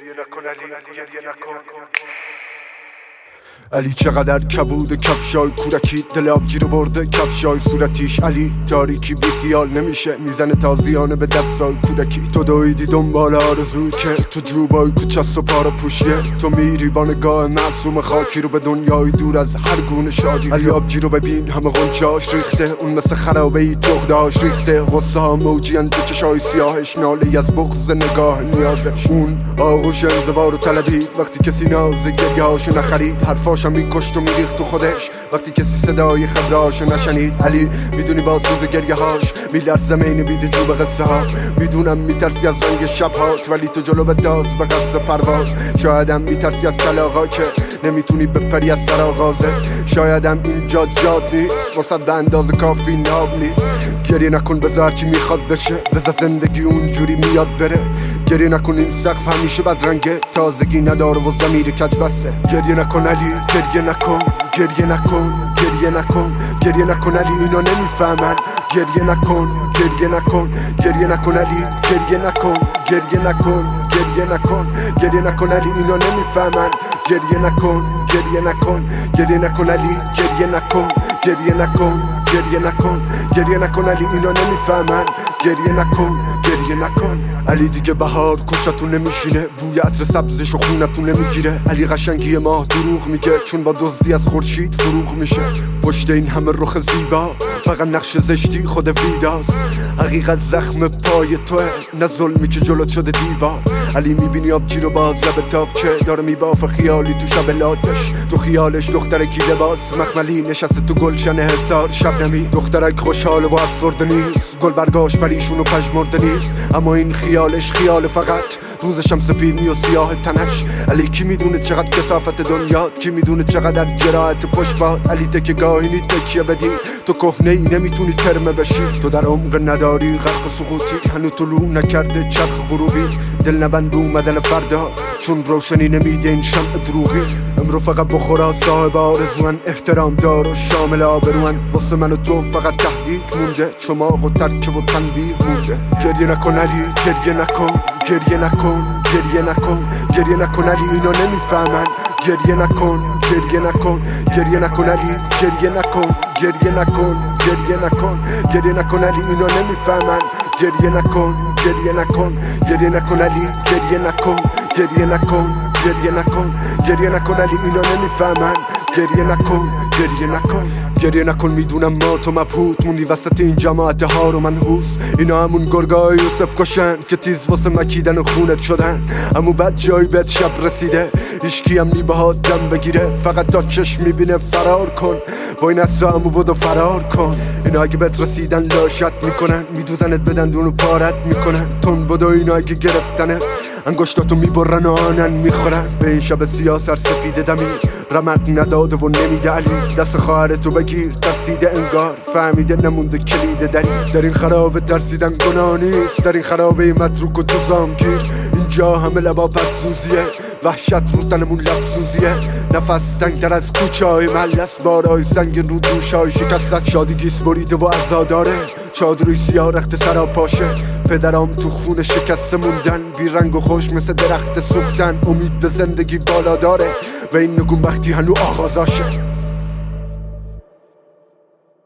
گریه نکن علی، گریه نکن. علی چقدر کبود کفشای کودکی، دل آبگیر برده کفشای صورتیش. علی تاریکی بی خیال نمیشه، میزنه تازیانه به دستای کودکی. تو دویدی دنبال آرزوی که تو جوبای کوچست و پارا پوشیه. تو میری با نگاه معصوم خاکی رو به دنیای دور از هر گونه شادی. علی آبگیر رو ببین همه غنچه‌اش ریخته، اون مثل خرابه ای تخده‌اش ریخته. غصه ها موجی اند به چشای سیاهش، ناله از بغض نگاه نیازش. اون آغوش انزوار و طلبید وقتی کسی ناز گریه هاشو نخرید. حرفاش میکشت و میریخت تو خودش وقتی کسی صدای خبراشو نشنید. علی میدونی با سوز گریه هاش میلرزه میبیده جو به قصه ها. میدونم میترسی از رنگ شبهاش، ولی تو جلو بنداز به قصد پرواز. شایدم میترسی از کلاغا که نمیتونی بپری از سر آغازت. شایدم اینجا جاد نیست واسد به اندازه کافی ناب نیست. گریه نکن بذار چی میخواد بشه، بذار زندگی اونجوری میاد بره. گریه نکن این سقف همیشه بدرنگه، تازگی نداره و ضمیر کج بسه. گریه نکن علی، گریه نکن، گریه نکن، گریه نکن، گریه نکن علی اینا نمیفهمن. گریه نکن، گریه نکن، گریه نکن علی، گریه نکن، گریه نکن، گریه نکن، گریه نکن علی اینا نمیفهمن. گریه نکن، گریه نکن، گریه نکن علی، گریه نکن، گریه نکن، گریه نکن، گریه نکن علی اینا نمیفهمن. گریه نکن، گریه نکن. علی دیگه بهار کوچتون نمیشینه، بوی عطر سبزش و خونتون نمیگیره. علی قشنگی ماه دروغ میگه چون با دزدی از خورشید فروغ میشه. پشت این همه رخ زیبا فقط نقش زشتی خود ویداست. حقیقت زخم پای توه نه ظلمی که جلوت شده دیوار. علی میبینی آبجی رو باز لب تاپچه داره میبافه خیالی تو شب لاتش. تو خیالش دخترکی لباس مخملی نشسته تو گلشن حصار شبنمی. دخترک خوشحال و افسرده نیست، گل برگاش پریشون و پژمرده نیست. اما این خیالش خیال فقط روزش هم سپیدنی و سیاه تنش. علی کی میدونه چقدر کثافت دنیات، کی میدونه چقدر جراحت پشت باد. علی تکه گاهی نیست تکیه بدی، تو کهنه ای نمیتونی ترمه بشی. تو در عمق نداری غرق سقوطی، هنو طلوع نکرده چرخ غروبی. دل نبند اومدن فردا چون روشنی نمیده این شمع دروغی. امرو فقط بخورا صاحب آرزوان، احترام دار و شامل آبروان. واسه من و تو فقط تهدید مونده، چماق و ترکه و تنبیه مونده. گریه نکن علی، گریه نکن، گریه نکن، گریه نکن، گریه نکن علی اینا نمیفهمن. گریه نکن، گریه نکن، گریه نکن علی، گریه نکن، گریه نکن، گریه نکن، گریه نکن علی اینا نمیفهمن. گریه نکن، گریه نکن، گریه نکن علی، گریه نکن، گریه نکن، گریه نکن، گریه نکن علی اینا نمیفهمن. گریه نکن، گریه نکن، گریه نکن. میدونم ما تو مبهوت موندی وسط این جماعت ها رو منحوس. اینا همون گرگای یوسف کشن که تیز واسه مکیدن و خونت شدن. امو بد جایی بهت شب رسیده، هیچکی هم نی باهات دم بگیره. فقط تا چشم میبینه فرار کن، با این اصلا امو بدو فرار کن. اینا اگه بهت رسیدن لاشت میکنن، میدوزنت بدن دونو پارت میکنن. تون بدو اینا اگه گرفتنه انگشتاتو میبرن و آنن میخورن. به این شب سیاه سر سفید دمی رمق نداده و نمیده علی. دست خواهرتو بگیر ترسیده انگار فهمیده نمونده کلید دری. در این خرابه ترسیدن گناه نیست، در این خرابه متروک و تو زامگیر. اینجا همه لبا پسوزیه، وحشت رو تنمون لبسوزیه. نفس تنگتر از کوچه های ملس، بارای سنگین رو دوشای شکست. شادی گیس بریده و عزاداره، چادروی سیاه رخت سرا پاشه. پدرام تو خون شکسته موندن، بی رنگ و خوش مثل درخت سوختن. امید به زندگی بالا داره و این نگون وقتی هنو آغازاشه.